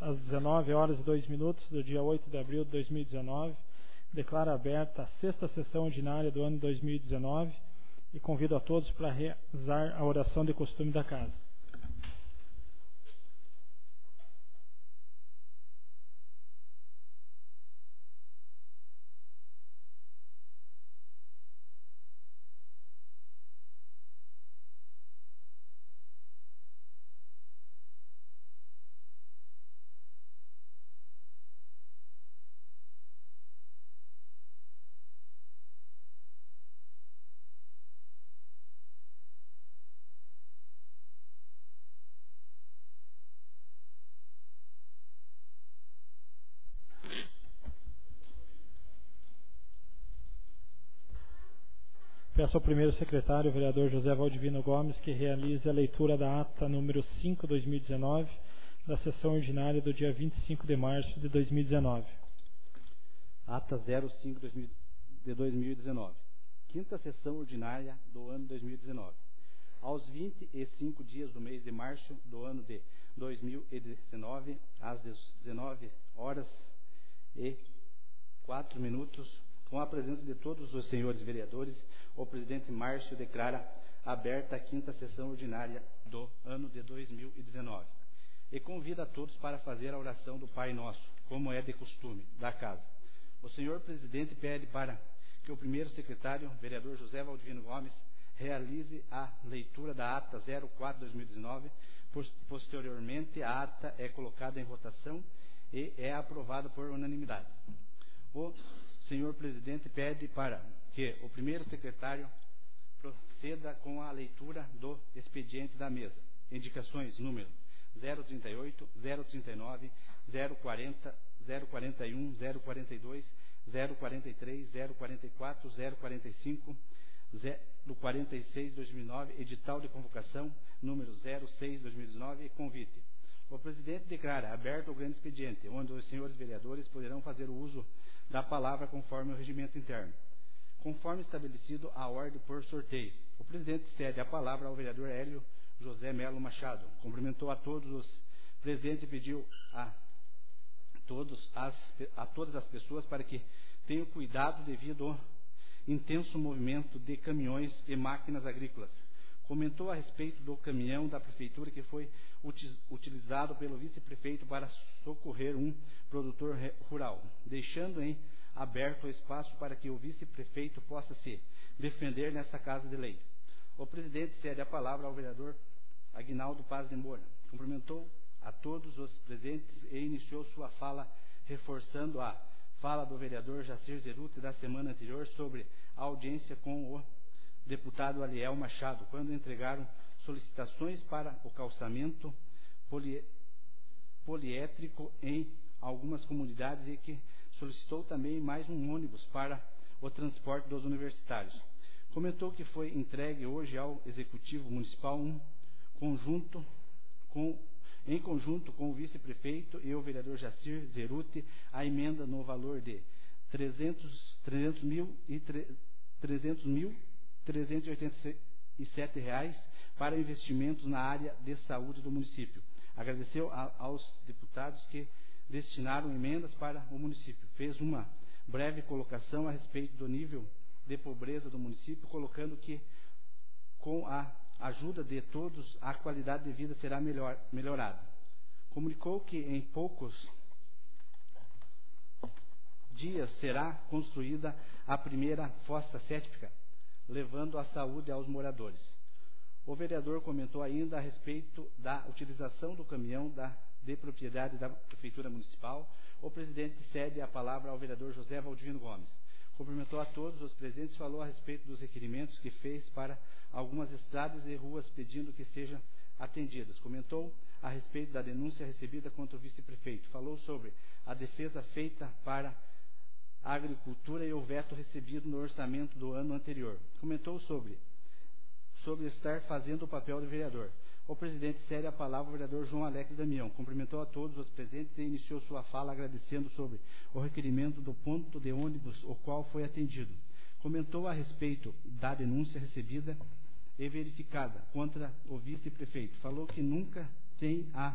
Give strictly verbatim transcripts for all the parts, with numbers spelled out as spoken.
às dezenove horas e dois minutos do dia oito de abril de dois mil e dezenove. Declaro aberta a sexta sessão ordinária do ano dois mil e dezenove e convido a todos para rezar a oração de costume da casa. Peço ao primeiro secretário, o vereador José Valdivino Gomes, que realize a leitura da ata número cinco, dois mil e dezenove, da sessão ordinária do dia vinte e cinco de março de dois mil e dezenove. Ata zero cinco de dois mil e dezenove. Quinta sessão ordinária do ano dois mil e dezenove. Aos vinte e cinco dias do mês de março do ano de dois mil e dezenove, às dezenove horas e quatro minutos, com a presença de todos os senhores vereadores, o presidente Márcio declara aberta a quinta sessão ordinária do ano de dois mil e dezenove e convida a todos para fazer a oração do Pai Nosso, como é de costume, da casa. O senhor presidente pede para que o primeiro secretário, vereador José Valdivino Gomes, realize a leitura da ata zero quatro de dois mil e dezenove. Posteriormente, a ata é colocada em votação e é aprovada por unanimidade. O senhor presidente pede para que o primeiro secretário proceda com a leitura do expediente da mesa. Indicações número zero trinta e oito, zero trinta e nove, zero quarenta, zero quarenta e um, zero quarenta e dois, zero quarenta e três, zero quarenta e quatro, zero quarenta e cinco, zero quarenta e seis de dois mil e nove, edital de convocação número zero seis de dois mil e dezenove e convite. O presidente declara aberto o grande expediente, onde os senhores vereadores poderão fazer o uso da palavra conforme o regimento interno, conforme estabelecido a ordem por sorteio. O presidente cede a palavra ao vereador Hélio José Melo Machado. Cumprimentou a todos os presentes e pediu a, todos as, a todas as pessoas para que tenham cuidado devido ao intenso movimento de caminhões e máquinas agrícolas. Comentou a respeito do caminhão da prefeitura que foi utilizado pelo vice-prefeito para socorrer um produtor rural, deixando em aberto o espaço para que o vice-prefeito possa se defender nessa casa de lei. O presidente cede a palavra ao vereador Aguinaldo Paz de Moura. Cumprimentou a todos os presentes e iniciou sua fala reforçando a fala do vereador Jacir Zeruti da semana anterior sobre a audiência com o deputado Aliel Machado, quando entregaram solicitações para o calçamento poli, poliétrico em algumas comunidades e que solicitou também mais um ônibus para o transporte dos universitários. Comentou que foi entregue hoje ao Executivo Municipal um conjunto, com, em conjunto com o vice-prefeito e o vereador Jacir Zeruti, a emenda no valor de trezentos mil trezentos e oitenta e sete reais para investimentos na área de saúde do município. Agradeceu a, aos deputados que destinaram emendas para o município. Fez uma breve colocação a respeito do nível de pobreza do município, colocando que com a ajuda de todos a qualidade de vida será melhor, melhorada. Comunicou que em poucos dias será construída a primeira fossa séptica, levando a saúde aos moradores. O vereador comentou ainda a respeito da utilização do caminhão da, de propriedade da Prefeitura Municipal. O presidente cede a palavra ao vereador José Valdivino Gomes. Cumprimentou a todos os presentes e falou a respeito dos requerimentos que fez para algumas estradas e ruas, pedindo que sejam atendidas. Comentou a respeito da denúncia recebida contra o vice-prefeito. Falou sobre a defesa feita para a agricultura e o veto recebido no orçamento do ano anterior. Comentou sobre, sobre estar fazendo o papel de vereador. O presidente cede a palavra ao vereador João Alex Damião. Cumprimentou a todos os presentes e iniciou sua fala agradecendo sobre o requerimento do ponto de ônibus, o qual foi atendido. Comentou a respeito da denúncia recebida e verificada contra o vice-prefeito. Falou que nunca tem a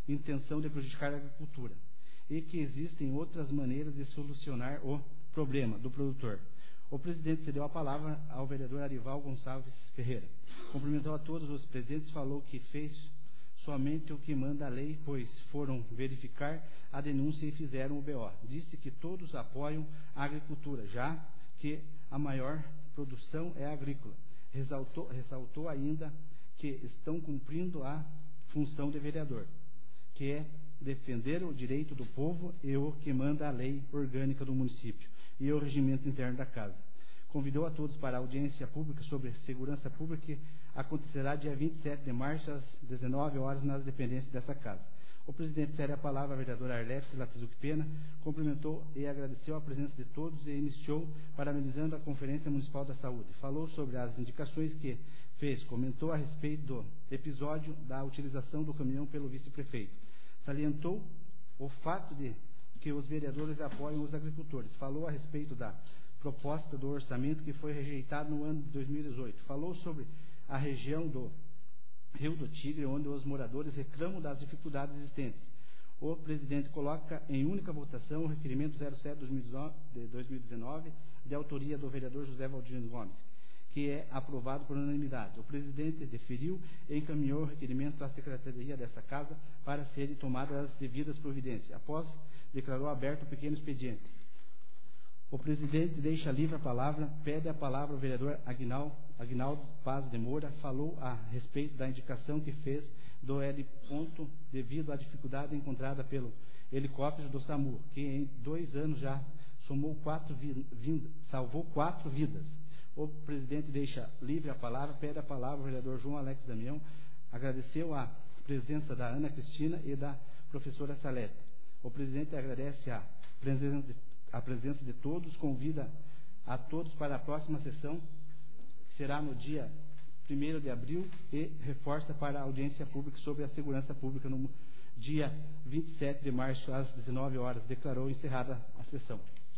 intenção de prejudicar a agricultura e que existem outras maneiras de solucionar o problema do produtor. O presidente cedeu a palavra ao vereador Arival Gonçalves Ferreira. Cumprimentou a todos os presentes, falou que fez somente o que manda a lei, pois foram verificar a denúncia e fizeram o B O. Disse que todos apoiam a agricultura, já que a maior produção é agrícola. Ressaltou, ressaltou ainda que estão cumprindo a função de vereador, que é defender o direito do povo e o que manda a lei orgânica do município e o regimento interno da casa. Convidou a todos para a audiência pública sobre segurança pública que acontecerá dia vinte e sete de março às dezenove horas nas dependências dessa casa. O presidente cede a palavra à vereadora Arlete Latizuc Pena, cumprimentou e agradeceu a presença de todos e iniciou parabenizando a Conferência Municipal da Saúde. Falou sobre as indicações que fez, comentou a respeito do episódio da utilização do caminhão pelo vice-prefeito. Salientou o fato de que os vereadores apoiam os agricultores. Falou a respeito da proposta do orçamento que foi rejeitado no ano de dois mil e dezoito. Falou sobre a região do Rio do Tigre, onde os moradores reclamam das dificuldades existentes. O presidente coloca em única votação o requerimento zero sete de dois mil e dezenove, de autoria do vereador José Valdino Gomes, que é aprovado por unanimidade. O presidente deferiu e encaminhou o requerimento à secretaria dessa casa para serem tomadas as devidas providências. Após, declarou aberto o pequeno expediente. O presidente deixa livre a palavra, pede a palavra ao vereador Aguinaldo, Aguinaldo Paz de Moura, falou a respeito da indicação que fez do L ponto devido à dificuldade encontrada pelo helicóptero do SAMU, que em dois anos já somou quatro vidas, salvou quatro vidas. O presidente deixa livre a palavra, pede a palavra ao vereador João Alex Damião, agradeceu a presença da Ana Cristina e da professora Salete. O presidente agradece a presença de, a presença de todos, convida a todos para a próxima sessão, que será no dia primeiro de abril, e reforça para a audiência pública sobre a segurança pública no dia vinte e sete de março, às dezenove horas. Declarou encerrada a sessão.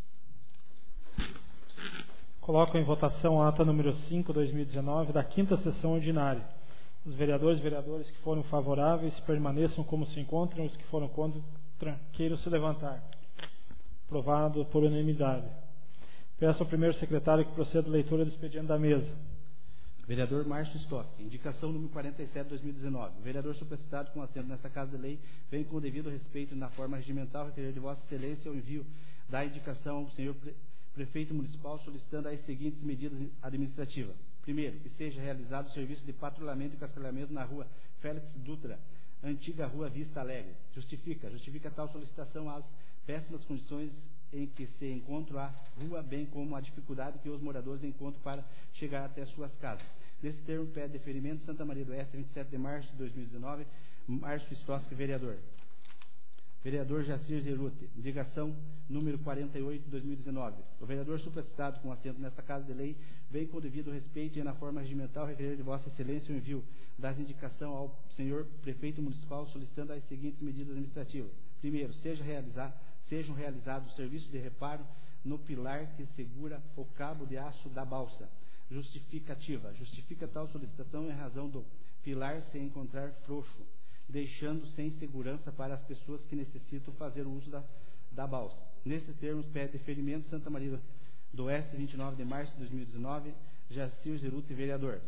Coloco em votação a ata número cinco, dois mil e dezenove, da quinta sessão ordinária. Os vereadores e vereadoras que foram favoráveis permaneçam como se encontram, os que foram contra queiram se levantar. Aprovado por unanimidade. Peço ao primeiro secretário que proceda a leitura do expediente da mesa. Vereador Márcio Stoski, indicação número quarenta e sete de dois mil e dezenove. O vereador supercitado com assento nesta Casa de Lei vem com o devido respeito na forma regimental requerer de Vossa Excelência o envio da indicação ao senhor pre Prefeito Municipal solicitando as seguintes medidas administrativas. Primeiro, que seja realizado o serviço de patrulhamento e cascalhamento na rua Félix Dutra, antiga rua Vista Alegre. Justifica, justifica tal solicitação às péssimas condições em que se encontra a rua, bem como a dificuldade que os moradores encontram para chegar até suas casas. Nesse termo, pede deferimento Santa Maria do Oeste, vinte e sete de março de dois mil e dezenove, Márcio Stoski, vereador. Vereador Jacir Zeruti, indicação número quarenta e oito de dois mil e dezenove. O vereador supracitado com assento nesta Casa de Lei vem com o devido respeito e na forma regimental requerer de Vossa Excelência o envio das indicações ao senhor Prefeito Municipal solicitando as seguintes medidas administrativas. Primeiro, seja realizar, sejam realizados serviços de reparo no pilar que segura o cabo de aço da balsa. Justificativa. Justifica tal solicitação em razão do pilar se encontrar frouxo, deixando sem segurança para as pessoas que necessitam fazer o uso da, da balsa. Nesses termos, pede deferimento Santa Maria do Oeste, vinte e nove de março de dois mil e dezenove, Jacir Zeruti, vereador.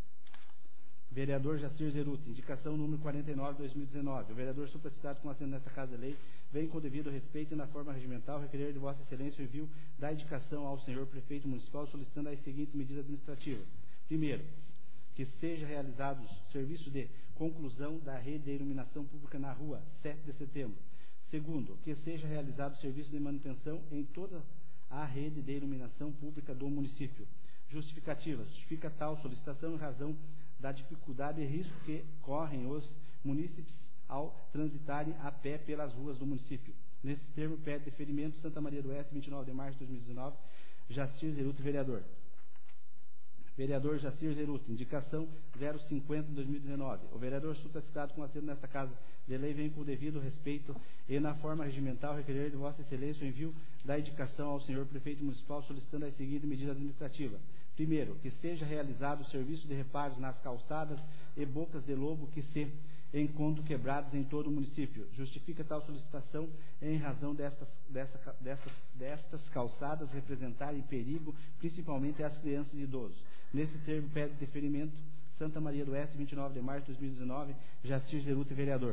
Vereador Jacir Zeruti, indicação número quarenta e nove de dois mil e dezenove. O vereador supracitado com assento nesta Casa de Lei vem com o devido respeito e na forma regimental requerer de Vossa Excelência o envio da indicação ao senhor Prefeito Municipal solicitando as seguintes medidas administrativas. Primeiro, que seja realizados serviços de conclusão da rede de iluminação pública na rua sete de setembro. Segundo, que seja realizado serviço de manutenção em toda a rede de iluminação pública do município. Justificativa. Justifica tal solicitação em razão da dificuldade e risco que correm os munícipes ao transitarem a pé pelas ruas do município. Nesse termo, pede deferimento Santa Maria do Oeste, vinte e nove de março de dois mil e dezenove, Jacir Zeruti, vereador. Vereador Jacir Zeruti, indicação zero cinquenta de dois mil e dezenove. O vereador supracitado com assento nesta Casa de Lei vem com o devido respeito e na forma regimental requerer de Vossa Excelência o envio da indicação ao senhor Prefeito Municipal solicitando as seguintes medidas administrativas. Primeiro, que seja realizado o serviço de reparos nas calçadas e bocas de lobo que se encontro quebradas em todo o município. Justifica tal solicitação em razão destas, dessa, dessas, destas calçadas representarem perigo, principalmente às crianças e idosos. Nesse termo, pede deferimento Santa Maria do Oeste, vinte e nove de março de dois mil e dezenove, Jacir Zeruti, vereador.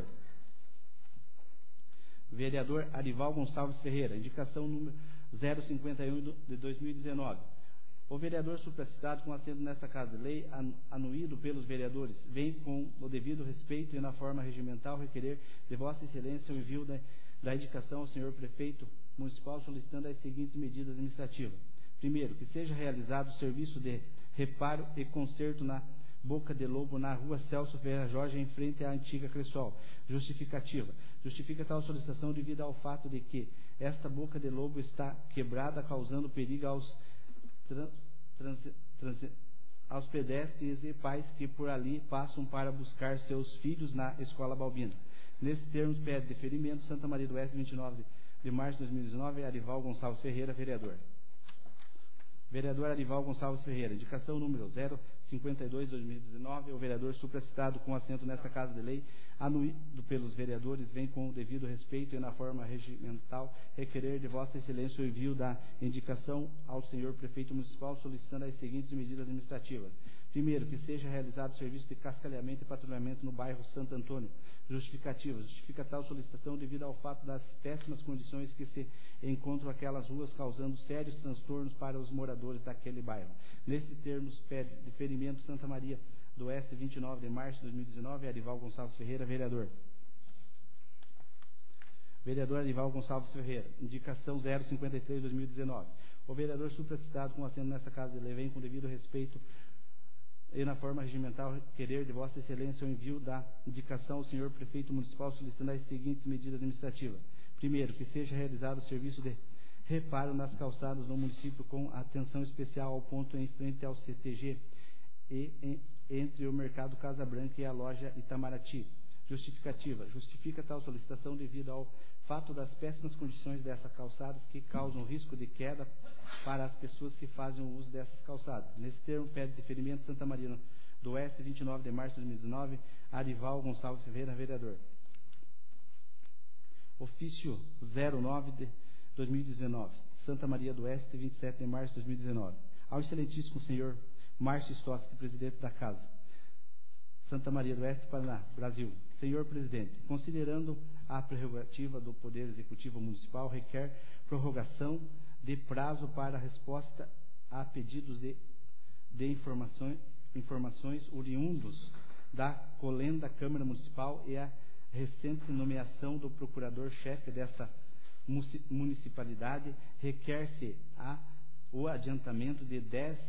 Vereador Arival Gonçalves Ferreira, indicação número zero cinquenta e um de dois mil e dezenove. O vereador supracitado, com assento nesta Casa de Lei, anuído pelos vereadores, vem com o devido respeito e na forma regimental requerer de Vossa Excelência o envio da, da indicação ao senhor Prefeito Municipal, solicitando as seguintes medidas administrativas. Primeiro, que seja realizado o serviço de reparo e conserto na Boca de Lobo, na rua Celso Ferreira Jorge, em frente à antiga Cressol. Justificativa. Justifica tal solicitação devido ao fato de que esta Boca de Lobo está quebrada, causando perigo aos Trans, trans, trans, aos pedestres e pais que por ali passam para buscar seus filhos na Escola Balbina. Nesse termos, pede deferimento Santa Maria do Oeste, vinte e nove de março de dois mil e dezenove, Arival Gonçalves Ferreira, vereador. Vereador Arival Gonçalves Ferreira, indicação número zero cinquenta e dois de dois mil e dezenove, o vereador supracitado, com assento nesta Casa de Lei, anuído pelos vereadores, vem com o devido respeito e na forma regimental requerer de Vossa Excelência o envio da indicação ao senhor Prefeito Municipal, solicitando as seguintes medidas administrativas. Primeiro, que seja realizado o serviço de cascalhamento e patrulhamento no bairro Santo Antônio. Justificativa. Justifica tal solicitação devido ao fato das péssimas condições que se encontram aquelas ruas, causando sérios transtornos para os moradores daquele bairro. Nesses termos, pede deferimento Santa Maria do Oeste, vinte e nove de março de dois mil e dezenove, Arival Gonçalves Ferreira, vereador. Vereador Arival Gonçalves Ferreira, indicação zero cinquenta e três de dois mil e dezenove. O vereador supracitado, com assento nesta Casa de Lei, vem com devido respeito e na forma regimental querer de Vossa Excelência o envio da indicação ao senhor Prefeito Municipal, solicitando as seguintes medidas administrativas. Primeiro, que seja realizado o serviço de reparo nas calçadas no município com atenção especial ao ponto em frente ao C T G e em, entre o Mercado Casa Branca e a loja Itamaraty. Justificativa. Justifica tal solicitação devido ao fato das péssimas condições dessas calçadas que causam risco de queda para as pessoas que fazem o uso dessas calçadas. Nesse termo, pede deferimento Santa Maria do Oeste, vinte e nove de março de dois mil e dezenove, Arival Gonçalves Ferreira, vereador. Ofício zero nove de dois mil e dezenove, Santa Maria do Oeste, vinte e sete de março de dois mil e dezenove. Ao excelentíssimo senhor Márcio Stoski, presidente da Casa, Santa Maria do Oeste, Paraná, Brasil. Senhor presidente, considerando a prerrogativa do Poder Executivo Municipal, requer prorrogação de prazo para resposta a pedidos de, de informações, informações oriundos da Colenda Câmara Municipal e a recente nomeação do procurador-chefe desta municipalidade, requer-se a, o adiantamento de dez,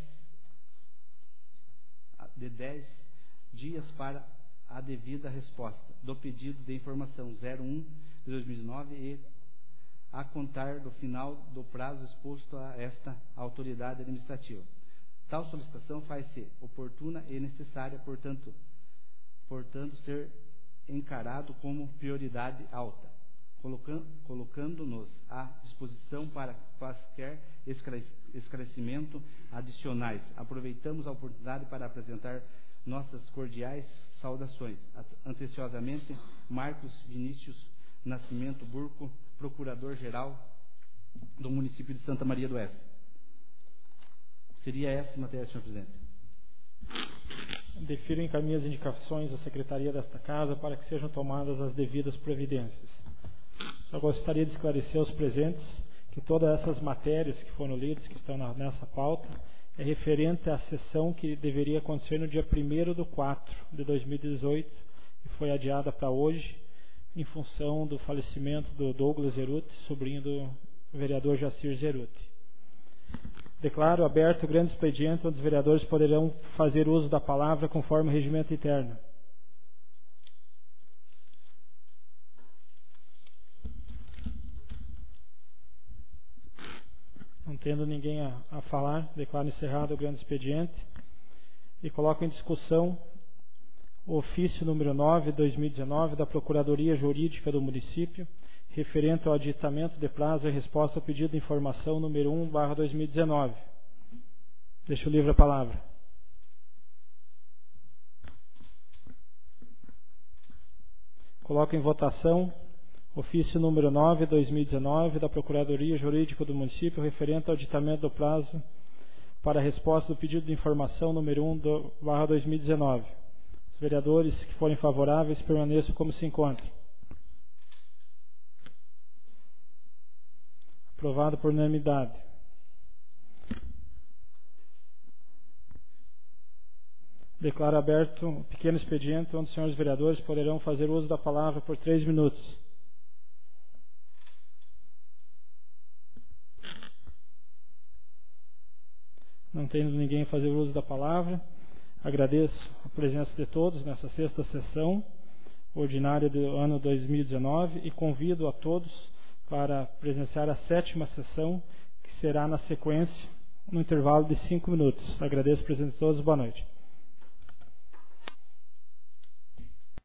de dez dias para a devida resposta do pedido de informação zero um de dois mil e dezenove e a contar do final do prazo exposto a esta autoridade administrativa. Tal solicitação faz-se oportuna e necessária, portanto, portanto ser encarado como prioridade alta, colocando-nos à disposição para quaisquer esclarecimento adicionais. Aproveitamos a oportunidade para apresentar nossas cordiais saudações. Atenciosamente, Marcos Vinícius Nascimento Burco, Procurador-Geral do município de Santa Maria do Oeste. Seria essa a matéria, senhor presidente. Defiro e encaminho as indicações à Secretaria desta Casa para que sejam tomadas as devidas providências. Só gostaria de esclarecer aos presentes que todas essas matérias que foram lidas, que estão na, nessa pauta, é referente à sessão que deveria acontecer no dia primeiro de quatro de dois mil e dezoito e foi adiada para hoje, em função do falecimento do Douglas Zeruti, sobrinho do vereador Jacir Zeruti. Declaro aberto o grande expediente, onde os vereadores poderão fazer uso da palavra conforme o regimento interno. Não tendo ninguém a, a falar, declaro encerrado o grande expediente e coloco em discussão o ofício número nove de dois mil e dezenove da Procuradoria Jurídica do município, referente ao adiantamento de prazo e resposta ao pedido de informação número um barra dois mil e dezenove. Deixo livre a palavra. Coloco em votação ofício número nove, dois mil e dezenove, da Procuradoria Jurídica do Município, referente ao aditamento do prazo para a resposta do pedido de informação número um, do, barra dois mil e dezenove. Os vereadores que forem favoráveis permaneçam como se encontram. Aprovado por unanimidade. Declaro aberto um pequeno expediente onde os senhores vereadores poderão fazer uso da palavra por três minutos. Não tendo ninguém a fazer uso da palavra, agradeço a presença de todos nessa sexta sessão ordinária do ano dois mil e dezenove e convido a todos para presenciar a sétima sessão, que será na sequência, no intervalo de cinco minutos. Agradeço a presença de todos. Boa noite.